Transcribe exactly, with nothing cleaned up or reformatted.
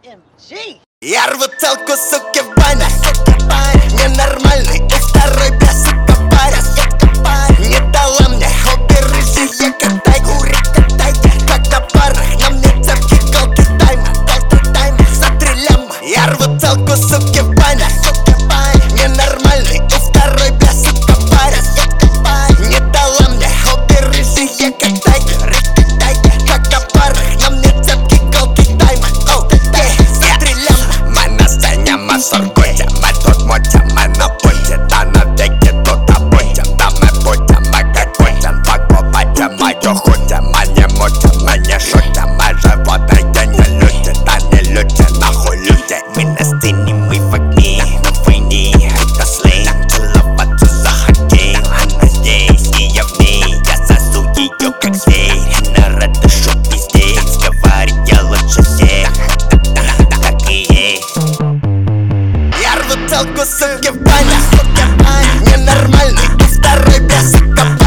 эм джи. Я рву целку, суки, в баня. Ненормальный, и второй бля, сука, паря. Не дала мне обе рыжие, катай, кури, катай. Когда парах, на мне цепки, колки, тайма. За три ляма. Я рву целку, суки, в баня. Ненормальный, и второй бля, сука, паря. Не дала мне обе рыжие, катай, когда парах, на мне цепки, колки, тайма. За три ляма. Мы на сцене, мы сургуте, мы тут мутим, мы на пути. Да навеки тут обудем, да мы будем, мы как будем. Покупайте мою худим, мы не мутим, мы не шутим. Мы животные, не люди, да не люди, нахуй люди. Мы на сцене, мы в огне, на войне, это сленг. Целоваться захотел, она здесь, и я в ней. Я сосу ее как зверь, она рада, шо пиздец. Говорит, я лучше всех, так и есть. Я рву целку, суки, в баня. Ненормальный, и второй бля, сука,